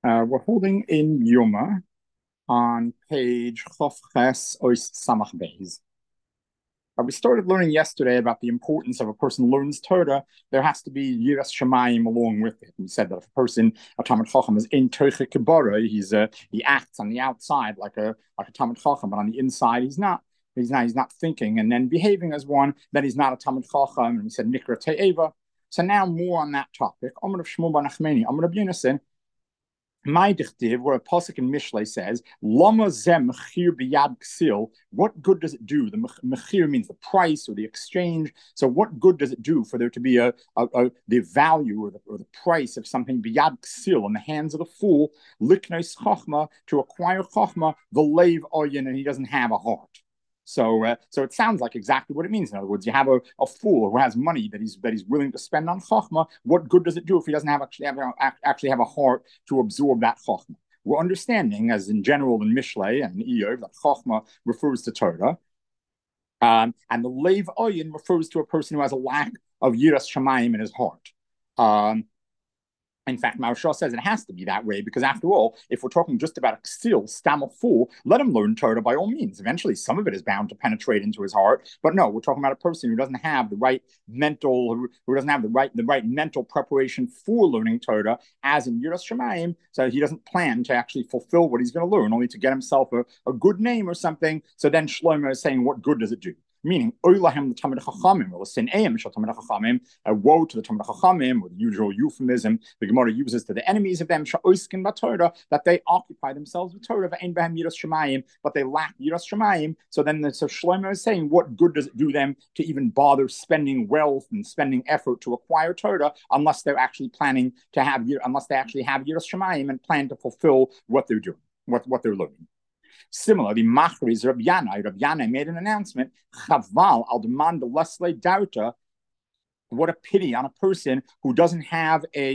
We're holding in Yuma on page Chof Ches Ois Samach Beis. We started learning yesterday about the importance of a person learns Torah. There has to be Yiras Shamayim along with it. We said that if a person, a Talmid Chacham, is in Toiche Kibara, he acts on the outside like a Talmid Chacham, but on the inside he's not. He's not thinking and then behaving as one. Then he's not a Talmid Chacham. And we said Nikra Te'eva. So now more on that topic. Amar of Shmuel Bar Nachmani, Amar of Yonason. My dichtiv, where a pasuk in Mishlei says, "Lama zem mechir biyad ksil." What good does it do? The mechir means the price or the exchange. So, what good does it do for there to be the value or the price of something biyad ksil in the hands of the fool? Liknos chachma, to acquire chachma, the lave oyin, and he doesn't have a heart. So it sounds like exactly what it means. In other words, you have a fool who has money that he's willing to spend on chachma. What good does it do if he doesn't actually have a heart to absorb that chachma? We're understanding, as in general in Mishlei and Iyov, that chachma refers to Torah, and the leiv oyin refers to a person who has a lack of yiras shamayim in his heart. In fact, Maharshal says it has to be that way because, after all, if we're talking just about a ksil, stam, a fool, let him learn Torah by all means. Eventually, some of it is bound to penetrate into his heart. But no, we're talking about a person who doesn't have the right mental, who doesn't have the right mental preparation for learning Torah, as in Yiras Shamayim. So he doesn't plan to actually fulfill what he's going to learn, only to get himself a good name or something. So then Shlomo is saying, what good does it do? Meaning, Oilahem the Talmid Chachamim, or Sin'eim Shal Talmid Chachamim, a woe to the Talmid Chachamim, or the usual euphemism the Gemara uses to the enemies of them, Sha'oiskin B'Torah, that they occupy themselves with Torah, V'ein Behem Yiras Shamayim, but they lack Yiras Shamayim. So Shlomo is saying, what good does it do them to even bother spending wealth and spending effort to acquire Torah unless they're actually planning to have, unless they actually have Yiras Shamayim and plan to fulfill what they're doing, what they're learning. Similarly, Machriz Rabbi Yanai made an announcement. Chaval al demand Leslie Dauta. What a pity on a person who doesn't have a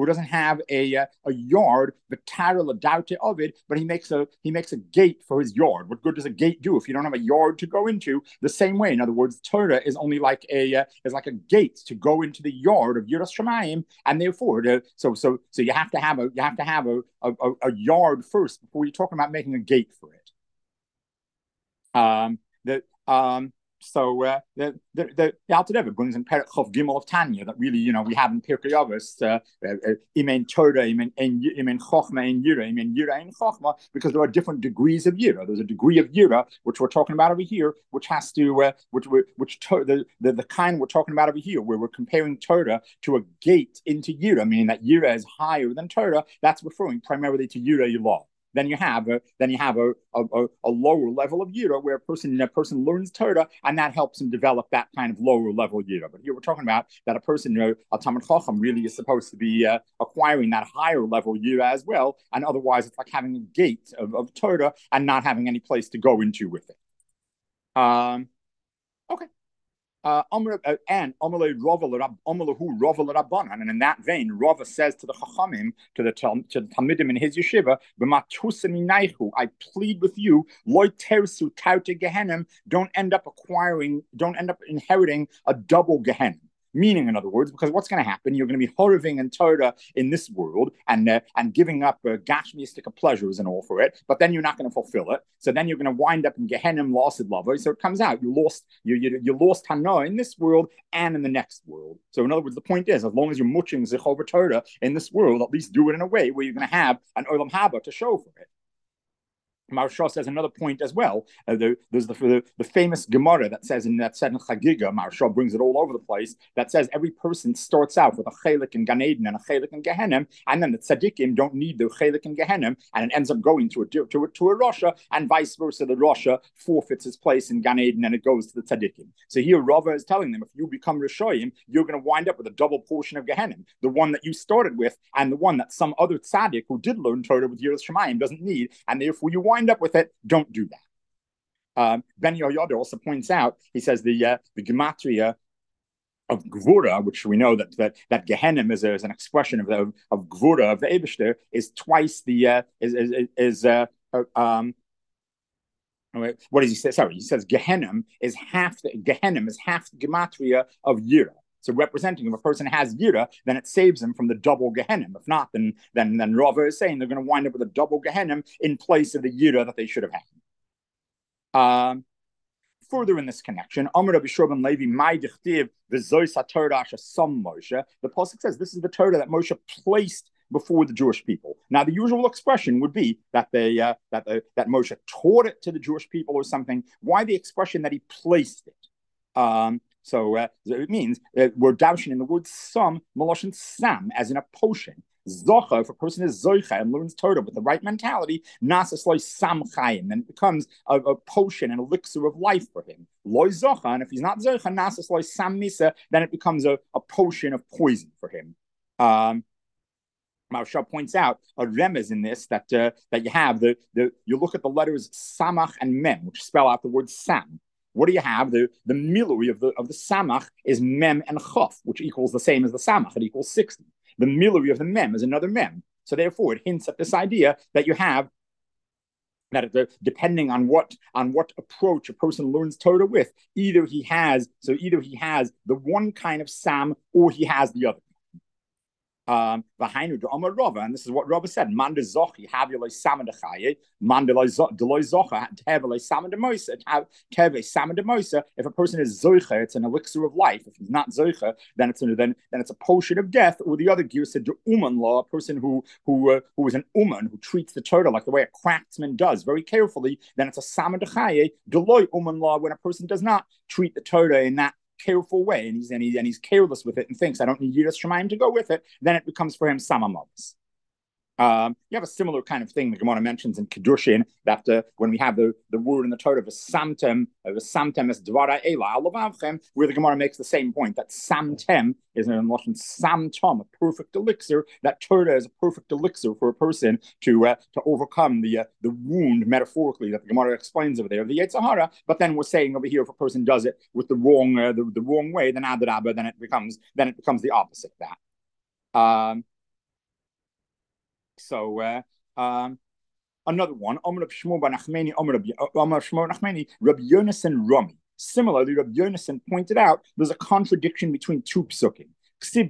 yard, the tarla daute of it, but he makes a gate for his yard. What good does a gate do if you don't have a yard to go into? The same way, in other words, Torah is only like a gate to go into the yard of Yiras Shamayim, and therefore, so you have to have a yard first before you're talking about making a gate for it. The Alter Rebbe brings in Perek Chof Gimel of Tanya that really, we have in Pirkei Avos, Imen Torah, Imen Chochma, Imen Yira, Imen Chochma, because there are different degrees of Yira. There's a degree of Yira, which we're talking about over here, which has to, the kind we're talking about over here, where we're comparing Torah to a gate into Yira, meaning that Yira is higher than Torah. That's referring primarily to Yira Yilah. Then you have a lower level of yira where a person learns Torah, and that helps him develop that kind of lower level yira. But here we're talking about that a person, a Talmid Chacham, really is supposed to be acquiring that higher level yira as well, and otherwise it's like having a gate of Torah and not having any place to go into with it. Okay. And in that vein, Rava says to the Chachamim, to the Talmidim in his yeshiva, I plead with you, don't end up inheriting a double Gehenna. Meaning, in other words, because what's going to happen? You're going to be horiving in Torah in this world and giving up gashmiistic pleasures and all for it, but then you're not going to fulfill it. So then you're going to wind up in Gehenim lost lover. So it comes out you lost Hana in this world and in the next world. So in other words, the point is, as long as you're muching Zechov Torah in this world, at least do it in a way where you're going to have an Olam Haba to show for it. Maharshal says another point as well. There's the famous Gemara that says in Chagiga, Maharshal brings it all over the place, that says every person starts out with a chelik in Gan Eden and a chelik in Gehenim, and then the tzaddikim don't need the chelik in Gehenim, and it ends up going to a Rasha, and vice versa. The Rasha forfeits his place in Gan Eden and it goes to the tzaddikim. So here Rava is telling them, if you become Rishoyim, you're going to wind up with a double portion of Gehenim, the one that you started with and the one that some other tzaddik who did learn Torah with Yiras Shamayim doesn't need, and therefore you wind up with it. Don't do that. Ben Yehoyada also points out, he says the gematria of Gvura, which we know that Gehenim is an expression of Gvura of the Eibishter, is twice the what does he say? Sorry, he says Gehenim is half the gematria of Yira. So representing if a person has Yira, then it saves him from the double Gehenim. If not, then Rava is saying they're going to wind up with a double Gehenim in place of the Yira that they should have had. Further in this connection, Amar Rabbi Shua ben Levi, my dichtiv v'zois haTorah shesam Moshe. The pasuk says this is the Torah that Moshe placed before the Jewish people. Now, the usual expression would be that that Moshe taught it to the Jewish people or something. Why the expression that he placed it? So it means we're dashing in the word sam, maloshin sam, as in a potion. Zocha, if a person is zoicha and learns Torah with the right mentality, nasas loy sam chayim, then it becomes a potion, an elixir of life for him. Loy zocha, and if he's not zoicha, nasas loy sam misa, then it becomes a potion of poison for him. Maharsha points out a remez in this that you have you look at the letters samach and mem, which spell out the word sam. What do you have? The milui of the samach is mem and chaf, which equals the same as the samach. It equals 60. The milui of the mem is another mem. So therefore, it hints at this idea that you have that depending on what approach a person learns Torah with, either he has the one kind of sam or he has the other. And this is what Rava said. Manda zochi havulei samandachaye, manda deloy zocha tevele samandamoisa, teve samandamoisa. If a person is zoicha, it's an elixir of life. If he's not zoicha, then it's a potion of death. Or the other gear said the uman law, a person who is an uman who treats the Torah like the way a craftsman does, very carefully. Then it's a samandachaye deloy uman law when a person does not treat the Torah in that careful way, and he's careless with it and thinks I don't need Yiras Shemayim to go with it, then it becomes for him Samamavis. You have a similar kind of thing the Gemara mentions in Kedushin that when we have the word in the Torah of samtem as dvara ela alavavchem, where the Gemara makes the same point that samtem is in Russian samtom, a perfect elixir. That Torah is a perfect elixir for a person to overcome the wound metaphorically that the Gemara explains over there, the Yetzer Hara. But then we're saying over here, if a person does it with the wrong way, then adrabah, then it becomes the opposite of that. Another one, Amar Shmuel ben Nachmani, Rabbi Yonasan Rami. Similarly, Rabbi Yonasan pointed out there's a contradiction between two psukim. We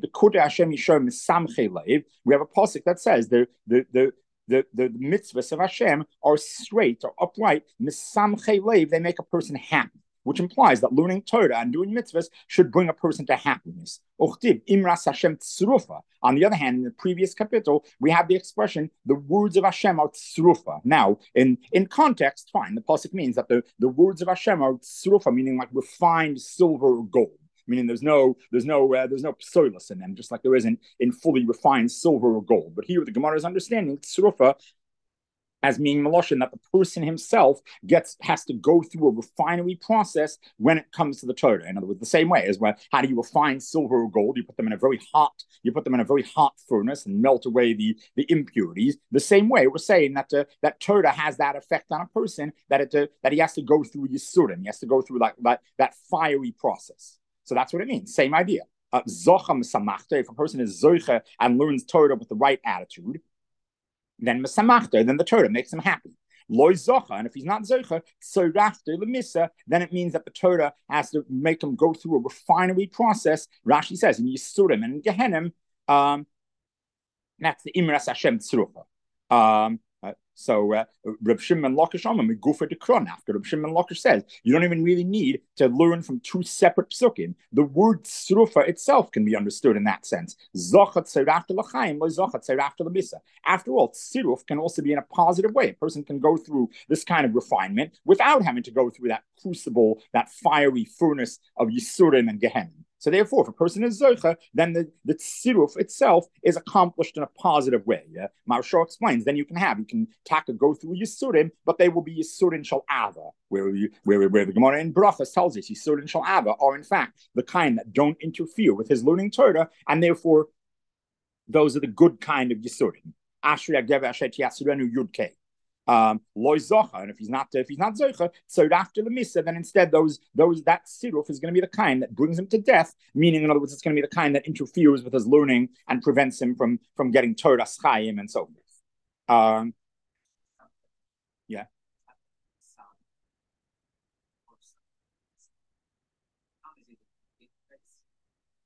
have a pasuk that says the mitzvahs of Hashem are straight or upright. They make a person happy, which implies that learning Torah and doing mitzvahs should bring a person to happiness. On the other hand, in the previous kapitel, we have the expression, the words of Hashem are tzrufa. Now, in context, fine, the pasuk means that the words of Hashem are tzrufa, meaning like refined silver or gold. Meaning there's no psoilus in them, just like there isn't in fully refined silver or gold. But here the Gemara is understanding tzrufa as meaning Maloshin, that the person himself has to go through a refinery process when it comes to the Torah. In other words, the same way as how do you refine silver or gold? You put them in a very hot furnace and melt away the impurities. The same way we're saying that Torah has that effect on a person that he has to go through Yisurim. He has to go through that fiery process. So that's what it means. Same idea. Zocham samachta. If a person is zoicha and learns Torah with the right attitude, then the Torah makes him happy. Loy zocha, and if he's not zocha, tzorafter lemisa, then it means that the Torah has to make him go through a refinery process. Rashi says in Yisurim and in Gehenim, that's the Imras Hashem tzrufa. Reb Shimon Lakish Gufa Dekron, after Reb Shimon Lakish says you don't even really need to learn from two separate psukim. The word tzrufa itself can be understood in that sense. After all, tziruf can also be in a positive way. A person can go through this kind of refinement without having to go through that crucible, that fiery furnace of Yisurim and Gehenim. So therefore, if a person is zoicha, then the tziruf itself is accomplished in a positive way. Yeah? Maharsha explains, then you can taka go through Yisurim, but they will be Yisurim shal ava, where the Gemara in Brachas tells us Yisurim shal ava are in fact the kind that don't interfere with his learning Torah, and therefore those are the good kind of Yisurim. Ashri Agev Ashet Yasurenu Yud Loy zocha, and if he's not zocha, so after the misa, then instead that siruf is going to be the kind that brings him to death. Meaning, in other words, it's going to be the kind that interferes with his learning and prevents him from getting Torah schayim and so forth. Yeah.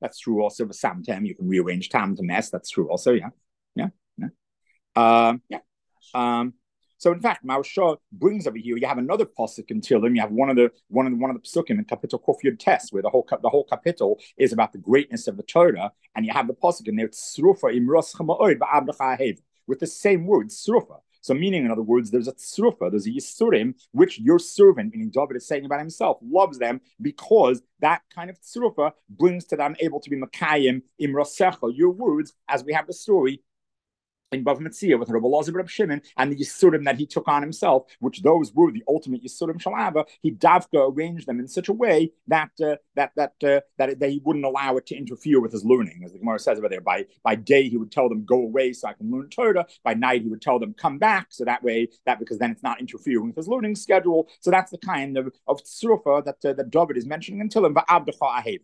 That's true also. The samtem, you can rearrange tam to mess. That's true also. Yeah, yeah, yeah. Yeah. So in fact, Maharsha brings over here. You have another pasuk in Tehillim. You have one of the psukim in Kapitel Kuf Yud Tes, where the whole kapitel is about the greatness of the Torah, and you have the pasuk in there. Tzrufa imros chama'od ba'abdacha ahev, with the same word tzrufa. So meaning, in other words, there's a tzrufa, there's a yisurim, which your servant, meaning David, is saying about himself, loves them because that kind of tzrufa brings to them able to be makayim imrosecha, your words, as we have the story in Bav Metzia with Rabbi Elazar Reb Shimon and the Yisurim that he took on himself, which those were the ultimate Yisurim Shalava. He davka arranged them in such a way that he wouldn't allow it to interfere with his learning, as the Gemara says over there. By day he would tell them go away so I can learn Torah. By night he would tell them come back, so because then it's not interfering with his learning schedule. So that's the kind of tzrufa that David is mentioning in Tehillim. Va'abdecha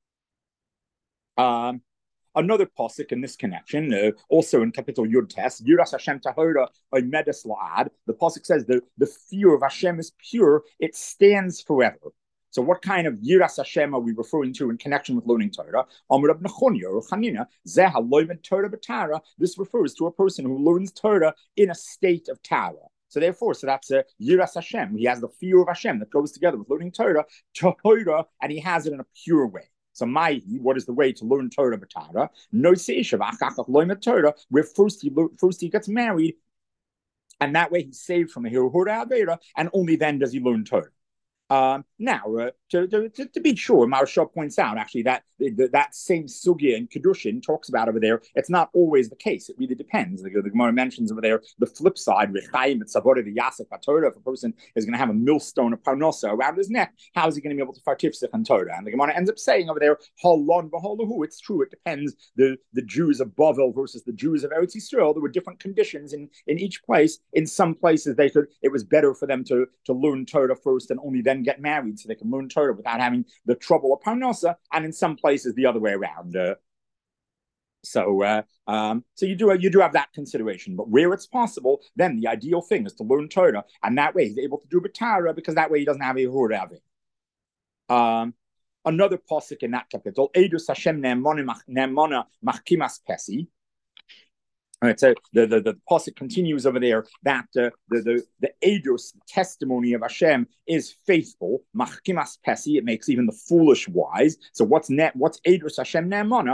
aheva. Another pasuk in this connection, also in Kapitel Yud Tes, Yiras Hashem Tahora Omedes La'ad. The pasuk says the fear of Hashem is pure; it stands forever. So, what kind of Yiras Hashem are we referring to in connection with learning Torah? Amar Rab Nechonia or Chanina Zeh Haloimed Torah B'Tara. This refers to a person who learns Torah in a state of Tara. So therefore, that's a Yiras Hashem. He has the fear of Hashem that goes together with learning Torah, and he has it in a pure way. So what is the way to learn Torah b'Tara? No Torah, where first he gets married, and that way he's saved from a Hirhura Avera, and only then does he learn Torah. Now, to be sure, Maharsha points out actually that that same sugya in Kedushin talks about over there. It's not always the case. It really depends. The Gemara mentions over there the flip side. If a person is going to have a millstone of parnosa around his neck, how is he going to be able to fartifsich on Torah? And the Gemara ends up saying over there, halon v'halahu. It's true. It depends. The Jews of Bavel versus the Jews of Eretz Yisrael. There were different conditions in each place. In some places, it was better for them to learn Torah first and only then get married so they can learn Torah without having the trouble of parnosa, and in some places the other way around. So you do have that consideration, but where it's possible, then the ideal thing is to learn Torah, and that way he's able to do B'Tara because that way he doesn't have a Huravi. Another pasuk in that capital, Eidus Hashem Ne'emona Machkimas Pesi. All right, so the pasuk continues over there that the edus, the testimony of Hashem, is faithful. Machkimas pesi, it makes even the foolish wise. So what's edus Hashem ne'emana?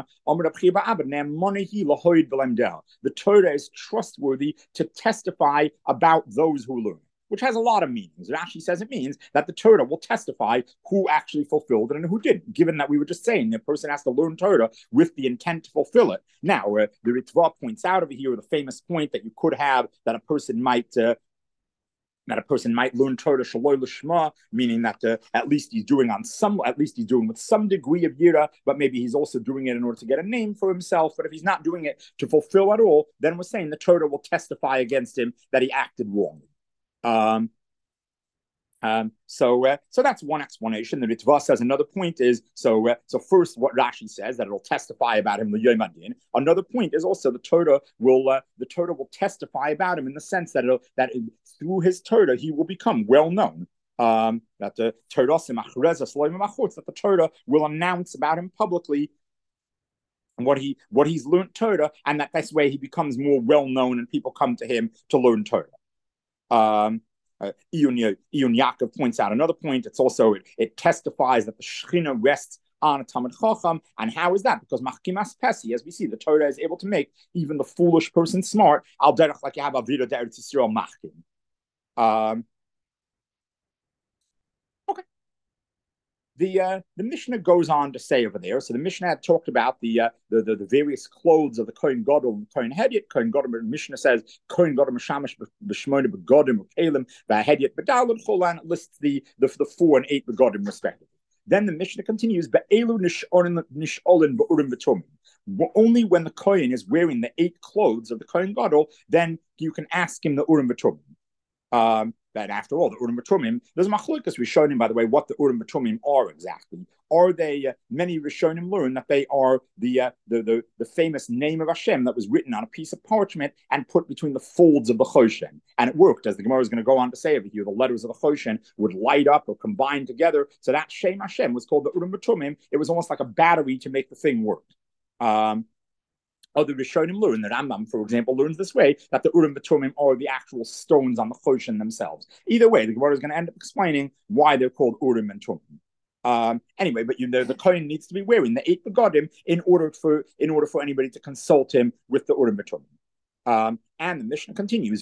The Torah is trustworthy to testify about those who learn, which has a lot of meanings. It actually says it means that the Torah will testify who actually fulfilled it and who didn't, given that we were just saying the person has to learn Torah with the intent to fulfill it. Now, the Ritva points out over here the famous point that you could have that a person might learn Torah shaloi l'shma, meaning that at least he's doing with some degree of yira, but maybe he's also doing it in order to get a name for himself. But if he's not doing it to fulfill at all, then we're saying the Torah will testify against him that he acted wrongly. So that's one explanation. The Ritva says another point is so first what Rashi says that it'll testify about him l'yom hadin. Another point is also the Torah will testify about him in the sense that through his Torah he will become well known. That the Torah will announce about him publicly what he's learned Torah, and that this way he becomes more well known and people come to him to learn Torah. Iyun Yaakov points out another point. It testifies that the Shechina rests on a Talmid Chacham, and how is that? Because Machkimas Pesi, as we see, the Torah is able to make even the foolish person smart. Al derech like you have Avida D'Eretz Yisrael Machkim. The Mishnah goes on to say over there. So the Mishnah had talked about the various clothes of the Kohen Gadol and Kohen Hedyot. Kohen Gadol, Mishnah says Kohen Gadol Mishamash b'Shmona b'Godim u'Kelim v'Hedyot b'Dalad Cholan, lists the 4 and 8 b'Godim respectively. Then the Mishnah continues be'Elu nish'olin b'Urim v'Tumim. Only when the Kohen is wearing the 8 clothes of the Kohen Gadol, then you can ask him the Urim v'Tumim. that after all, the Urim Tumim, there's Machlokas Rishonim, by the way, what the Urim Tumim are exactly. Are they, many Rishonim learn that they are the famous name of Hashem that was written on a piece of parchment and put between the folds of the Choshen. And it worked, as the Gemara is going to go on to say over here, the letters of the Choshen would light up or combine together. So that Shem Hashem was called the Urim Tumim. It was almost like a battery to make the thing work. Other Rishonim learn, the Rambam, for example, learns this way, that the Urim Tumim are the actual stones on the Choshen themselves. Either way, the Gemara is going to end up explaining why they're called Urim and Tumim. Anyway, but the Kohen needs to be wearing the 8 begadim in order for anybody to consult him with the Urim Tumim. And the Mishnah continues,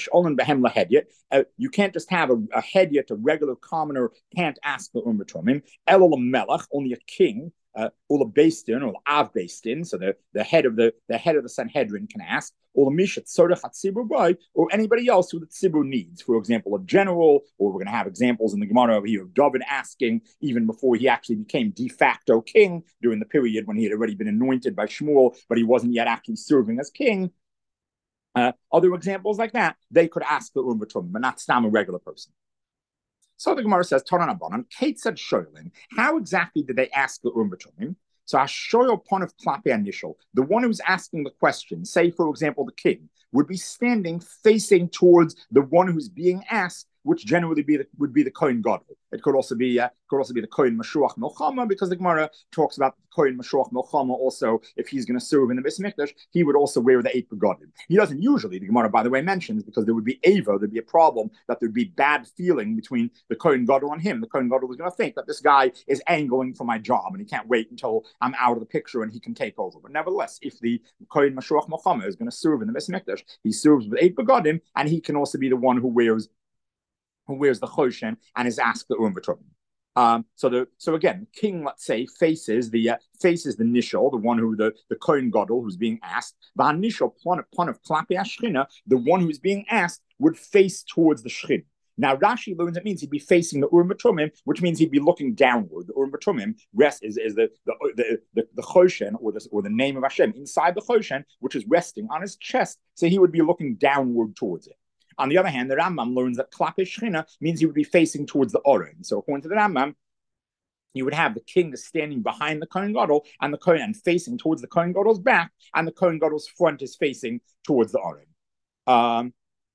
you can't just have a hedyot, a regular commoner can't ask the Urim Tumim. Elul Melech, only a king. Ula Beistin or Av Beistin, so the head of the Sanhedrin can ask, or anybody else who the tzibur needs. For example, a general, or we're going to have examples in the Gemara over here of David asking even before he actually became de facto king during the period when he had already been anointed by Shmuel, but he wasn't yet actually serving as king. Other examples like that, they could ask the Urim Tumim, but not Stam, a regular person. So the Gemara says, Tanan Abanan, Kate said Shoylin. How exactly did they ask the Urim Tumim? So Hashoyl Ponov Klape Anishal, the one who's asking the question, say for example the king, would be standing facing towards the one who's being asked, which generally would be the Kohen Gadol. It could also be the Kohen Mashuach Milchama, because the Gemara talks about the Kohen Mashuach Milchama also. If he's going to serve in the Beis Mikdash, he would also wear the 8 begadim. He doesn't usually. The Gemara, by the way, mentions because there would be Ava, there'd be a problem that there'd be bad feeling between the Kohen Gadol and him. The Kohen Gadol was going to think that this guy is angling for my job and he can't wait until I'm out of the picture and he can take over. But nevertheless, if the Kohen Mashuach Milchama is going to serve in the Beis Mikdash, he serves with 8 begadim, and he can also be the one who wears the Choshen and is asked the Urim Tumim. So again, the king, let's say, faces the nishal, the one who the Kohen Gadol who's being asked. The nishal of klape ashchina, the one who's being asked would face towards the shchin. Now Rashi learns it means he'd be facing the Urim Tumim, which means he'd be looking downward. The Urim Tumim is the Choshen or the name of Hashem inside the Choshen, which is resting on his chest. So he would be looking downward towards it. On the other hand, the Rambam learns that Klape Shechina means he would be facing towards the Oren. So according to the Rambam, you would have the king standing behind the Kohen Gadol and the Kohen and facing towards the Kohen Gadol's back, and the Kohen Gadol's front is facing towards the Oren.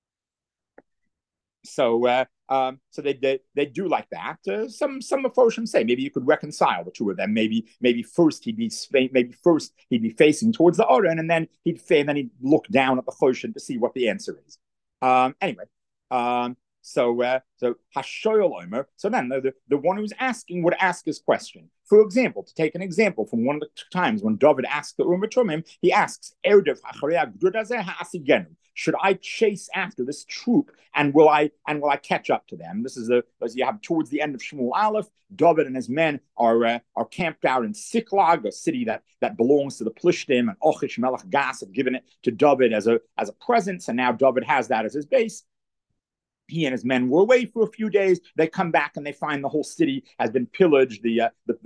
So they do like that. Some Mephoshim say maybe you could reconcile the two of them. Maybe first he'd be facing towards the Oren, and then he'd look down at the Choshen to see what the answer is. So Hashoyel Omer. So then the one who's asking would ask his question. For example, to take an example from one of the times when David asked the Urim Tumim, he asks, should I chase after this troop and will I catch up to them? This is as you have towards the end of Shmuel Aleph, David and his men are camped out in Siklag, a city that belongs to the Plishtim, and Ochish Melech Gas had given it to David as a present, and now David has that as his base. He and his men were away for a few days. They come back and they find the whole city has been pillaged. The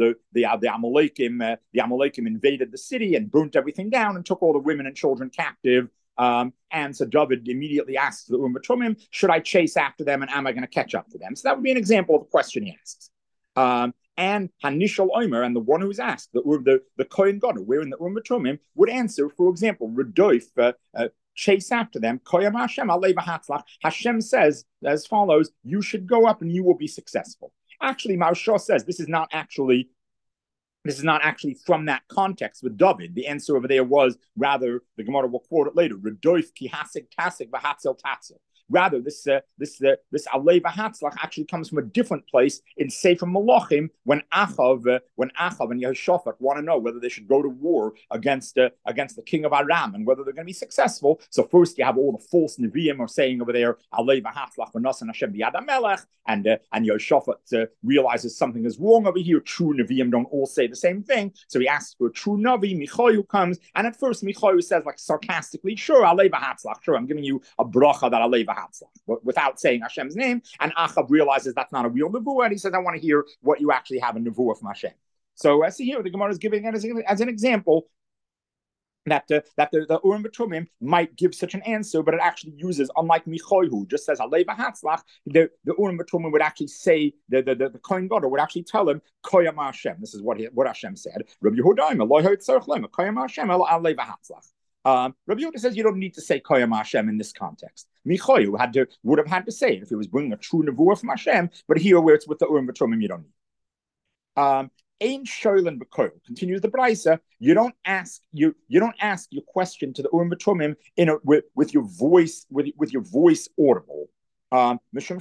Amalekim invaded the city and burnt everything down and took all the women and children captive. And so David immediately asks the Urim Tumim, should I chase after them and am I going to catch up to them? So that would be an example of the question he asks. And Hanishal Omer, and the one who's asked, the Kohen Gadol, wearing the Urim Tumim, would answer, for example, Redoif, chase after them. Hashem says as follows: you should go up and you will be successful. Actually, Maharsha says this is not actually from that context with David. The answer over there was rather, the Gemara will quote it later, Redoif ki hasig tasig v'hatzel tatzel. Rather, this Alei V'Hatzlach actually comes from a different place in Sefer Malachim when Achav and Yehoshaphat want to know whether they should go to war against the king of Aram and whether they're going to be successful. So first you have all the false Nevi'im are saying over there, Alei V'Hatzlach v'Nasan Hashem b'Yad HaMelech, and Yehoshaphat realizes something is wrong over here. True Nevi'im don't all say the same thing. So he asks for a true Navi. Michayu comes, and at first Michayu says like sarcastically, sure, Alei V'Hatzlach, sure, I'm giving you a bracha that Alei V'Hatzlach, without saying Hashem's name. And Achab realizes that's not a real nevuah, and he says, I want to hear what you actually have a nevuah from Hashem. So here the Gemara is giving it as an example the Urim V'Tumim might give such an answer, but it actually uses, unlike Michoy, who just says Alei V'Hatzlach, the Urim V'Tumim would actually say, the Kohen Gadol would actually tell him Koyam Hashem. This is what Hashem said. Rabbi Yehuda Eloi Ha'Tzarech Lema Koyam Hashem El Alei V'Hatzlach. Rabbi Yehuda says you don't need to say Koyam Hashem in this context. Michoy would have had to say it if he was bringing a true nevuah from Hashem, but here where it's with the Urim V'Tumim, you don't need. Ein shoylen b'koil, continues the Brisa. You don't ask your question to the Urim V'Tumim with your voice audible. Because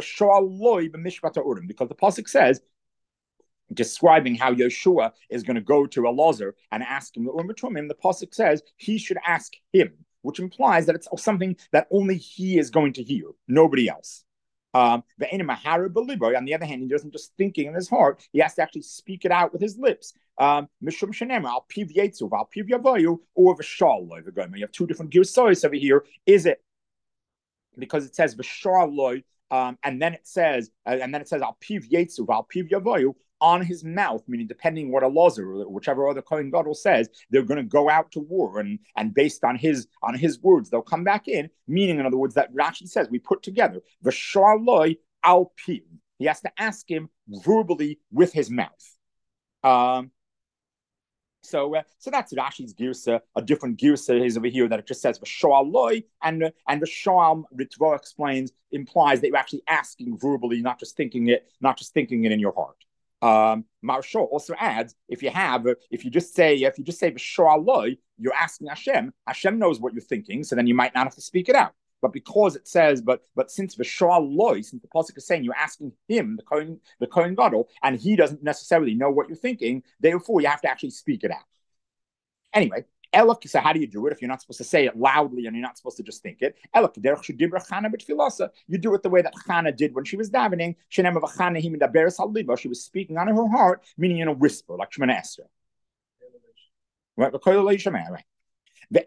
the pasuk says, describing how Yeshua is going to go to Elazar and ask him the Urim V'Tumim, the pasuk says he should ask him, which implies that it's something that only he is going to hear, nobody else. On the other hand, he doesn't just thinking in his heart; he has to actually speak it out with his lips. Or you have two different girsayos over here. Is it because it says v'shar and then it says al piv yetzu al piv yavayu on his mouth, meaning depending what Elazar or whichever other Kohen Gadol says, they're going to go out to war, and based on his words, they'll come back in. Meaning, in other words, that Rashi says we put together v'shar loy al piv. He has to ask him verbally with his mouth. So that's Rashi's girsa. A different girsa is over here that it just says v'shar loy, and the Sha'am Ritva implies that you're actually asking verbally, not just thinking it in your heart. Marshal also adds, if you just say v'shar loy, you're asking Hashem. Hashem knows what you're thinking, so then you might not have to speak it out. But because it says, but since v'shar loy, since the pasuk is saying you're asking him, the Kohen Gadol, and he doesn't necessarily know what you're thinking, therefore you have to actually speak it out. Anyway, Elok, so how do you do it if you're not supposed to say it loudly and you're not supposed to just think it? Elok, you do it the way that Chana did when she was davening. She was speaking on her heart, meaning in a whisper, like Shemana Esther. Right? The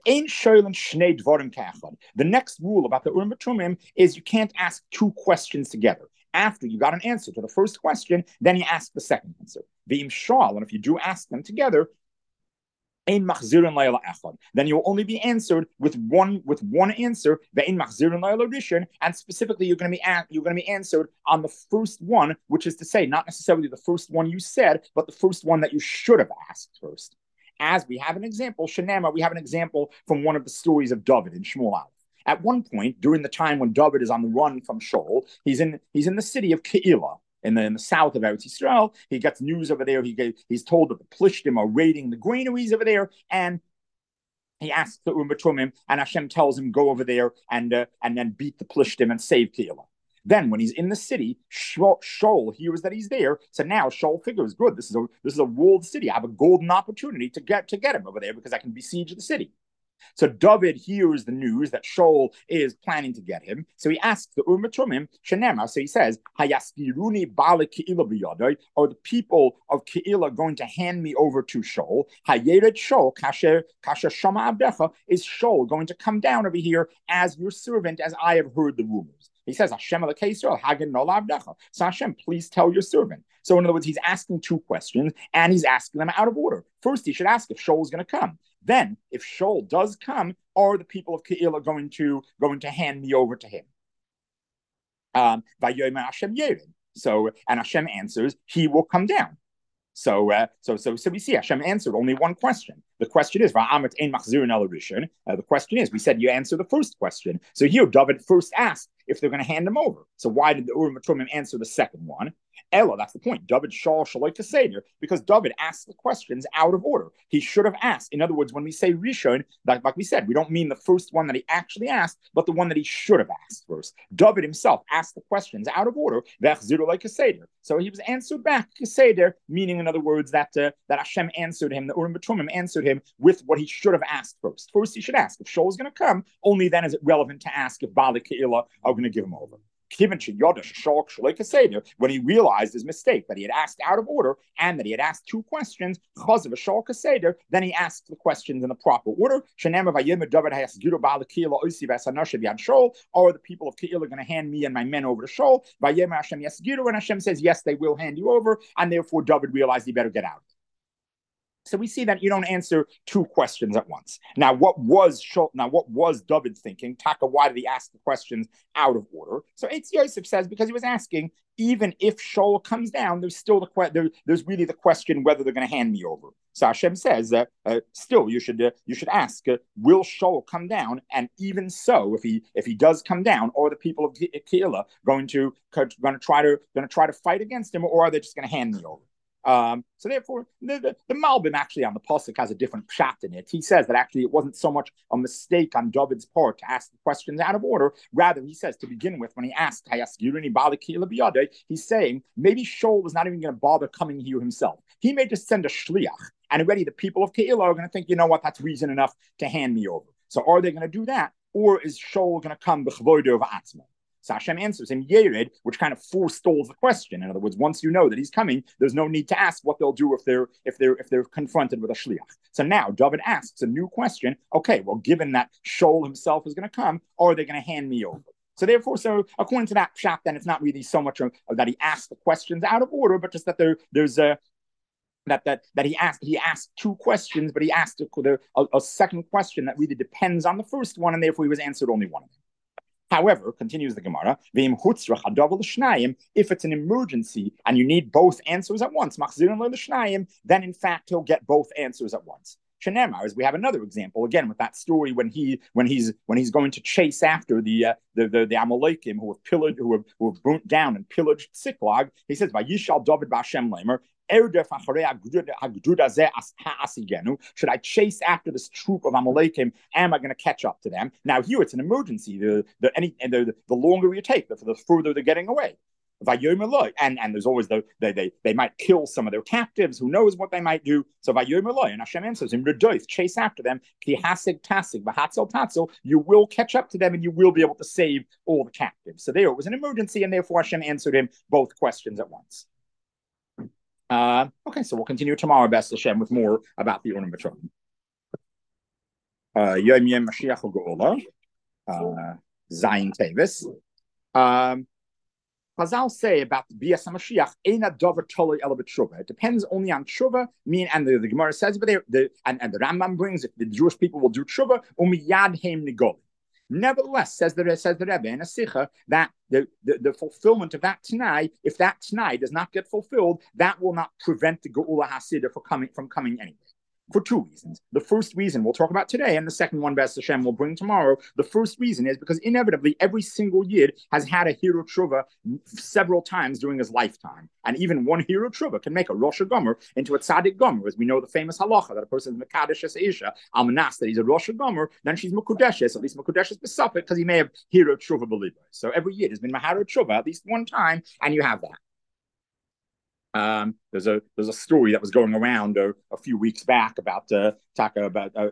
next rule about the Urim V'Tumim is you can't ask two questions together. After you got an answer to the first question, then you ask the second answer. And if you do ask them together, then you will only be answered with one answer. And specifically, you're going to be answered on the first one, which is to say, not necessarily the first one you said, but the first one that you should have asked first. As we have an example, we have an example from one of the stories of David in Shmuel Aleph. At one point, during the time when David is on the run from Shaul, he's in the city of Keilah. In the south of Eretz Yisrael, he gets news over there. He's told that the Plishtim are raiding the granaries over there, and he asks the Urim V'Tumim, and Hashem tells him go over there and then beat the Plishtim and save Keilah. Then, when he's in the city, Shaul hears that he's there. So now Shaul figures, good, this is a walled city. I have a golden opportunity to get him over there because I can besiege the city. So David hears the news that Shaul is planning to get him. So he asks the Urim V'Tumim, Shenema. So he says, Hayaskiruni Bala Keilah b'yadai. Are the people of Keilah going to hand me over to Shaul? Hayered Shaul kasher shama abdecha. Is Shaul going to come down over here as your servant, as I have heard the rumors? He says, Hashem Elokei Yisrael, Hagen no l'avdecha. So Hashem, please tell your servant. So in other words, he's asking two questions, and he's asking them out of order. First, he should ask if Shaul is going to come. Then, if Shaul does come, are the people of Keilah going to hand me over to him? So, and Hashem answers, he will come down. So we see Hashem answered only one question. The question is, the question is, we said you answer the first question. So here, David first asked if they're going to hand him over. So why did the Urim V'Tumim answer the second one? Ella, that's the point. David Shal Shaloi Kaseder, because David asked the questions out of order. He should have asked. In other words, when we say Rishon, like we said, we don't mean the first one that he actually asked, but the one that he should have asked first. David himself asked the questions out of order. So he was answered back Kaseder, meaning, in other words, that Hashem answered him, the Urim V'Tumim answered him with what he should have asked first. First, he should ask if Shaul is going to come. Only then is it relevant to ask if Baalei Keilah are going to give him over. When he realized his mistake, that he had asked out of order and that he had asked two questions, then he asked the questions in the proper order. Are the people of Keilah going to hand me and my men over to Shaul? And Hashem says, yes, they will hand you over. And therefore, David realized he better get out. So we see that you don't answer two questions at once. Now, what was David thinking? Taka, why did he ask the questions out of order? So Eitz Yosef says because he was asking, even if Shaul comes down, there's still there's really the question whether they're going to hand me over. So Hashem says still you should ask, will Shaul come down? And even so, if he does come down, are the people of Keilah going to try to fight against him, or are they just going to hand me over? So therefore, the Malbim actually on the pasuk has a different pshat in it. He says that actually it wasn't so much a mistake on David's part to ask the questions out of order. Rather, he says to begin with, when he asked, he's saying maybe Shaul was not even going to bother coming here himself. He may just send a shliach, and already the people of Keilah are going to think, you know what, that's reason enough to hand me over. So are they going to do that, or is Shaul going to come b'chvodo v'atzmo? So Hashem answers him Yered, which kind of forestalls the question. In other words, once you know that he's coming, there's no need to ask what they'll do if they're confronted with a shliach. So now David asks a new question. Okay, well, given that Shaul himself is going to come, are they going to hand me over? So therefore, according to that pshat, then it's not really so much that he asked the questions out of order, but just that there's a that he asked two questions, but he asked a second question that really depends on the first one, and therefore he was answered only one of them. However, continues the Gemara, if it's an emergency and you need both answers at once, then in fact he'll get both answers at once. As we have another example again with that story when he's going to chase after the Amalekim who have burnt down and pillaged Siklag. He says, "Vayishal David b'Hashem Lamer." Should I chase after this troop of Amalekim? Am I going to catch up to them? Now here it's an emergency. The longer you take, the further they're getting away. And there's always they might kill some of their captives. Who knows what they might do? So and Hashem answers him, chase after them. You will catch up to them and you will be able to save all the captives. So there it was an emergency, and therefore Hashem answered him both questions at once. Okay, so we'll continue tomorrow, B'ez Hashem, with more about the Urim V'Trovim. Yom Yom Mashiach U'Geula, Zayin Tevis. Chazal say about the Bias HaMashiach, Eina Dover Tolei Ela B'Tshuva. It depends only on Tshuva. And the Gemara says, but the Rambam brings, if the Jewish people will do Tshuva, Umiyad Heim Nigol. Nevertheless, says the Rebbe in a Sikha, that the fulfillment of that Tanai, if that Tanai does not get fulfilled, that will not prevent the Geula Hasidah from coming anyway. For two reasons. The first reason we'll talk about today, and the second one, B'ez Hashem, we'll bring tomorrow. The first reason is because inevitably every single Yid has had a Hero Tshuva several times during his lifetime. And even one Hero Tshuva can make a Rosh Gomer into a Tzaddik Gomer, as we know the famous halacha that a person is Mekadesh as Isha, Almanas, that he's a Rosh Gomer, then she's Mekudeshes, at least Mekudeshes B'Safek, because he may have Hero Tshuva believer. So every Yid has been Maharo Tshuva at least one time, and you have that. There's a story that was going around a few weeks back about there's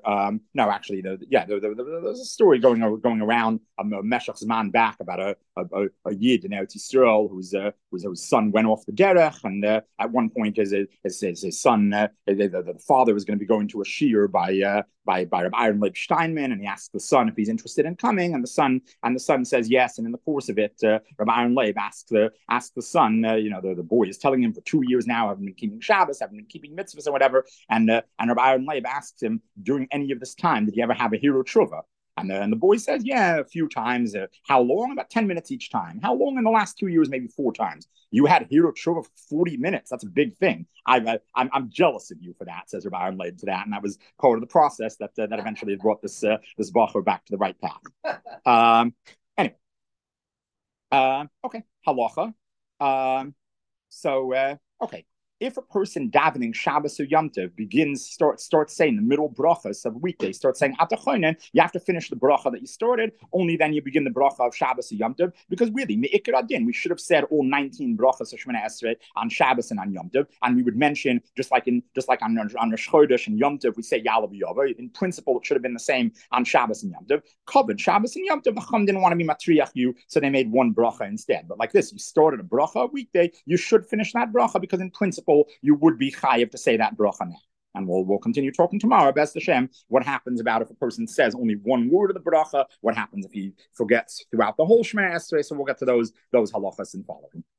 a story going around Meshach Zman back about a Yid in Eretz Yisrael whose son went off the derech, and at one point his son the father was going to be going to a shiur by Rabbi Aaron Leib Steinman, and he asked the son if he's interested in coming, and the son says yes, and in the course of it, Rabbi Aaron Leib asked the son, the boy is telling him for 2 years now, I haven't been keeping Shabbos, I haven't been keeping mitzvahs or whatever, and Rabbi Aaron Leib asks him during any of this time, did you ever have a Hero Tshuva? And the boy says, yeah, a few times. How long? About 10 minutes each time. How long? In the last 2 years, maybe 4 times. You had Hero Tshuva for 40 minutes. That's a big thing. I'm jealous of you for that, says Rabbi Aaron Leib to that. And that was part of the process that eventually brought this bacher back to the right path. Anyway. Okay. Halacha. Okay. If a person davening Shabbos or Yom Tov starts saying the middle brachas of weekday, starts saying Atachoinen, you have to finish the bracha that you started. Only then you begin the bracha of Shabbos or Yom Tov. Because really, me'ikar adin, we should have said all 19 brachas of Shemona Esrei on Shabbos and on Yom Tov, and we would mention just like on Rosh Chodesh and Yom Tov, we say Yalav Yava. In principle, it should have been the same on Shabbos and Yom Tov. Covered Shabbos and Yom Tov. The Chum didn't want to be matriach you, so they made one bracha instead. But like this, you started a bracha a weekday, you should finish that bracha because in principle you would be chayiv to say that bracha now. And we'll continue talking tomorrow, B'ez Hashem, what happens about if a person says only one word of the bracha, what happens if he forgets throughout the whole Shema Esrei. So we'll get to those halachas in following.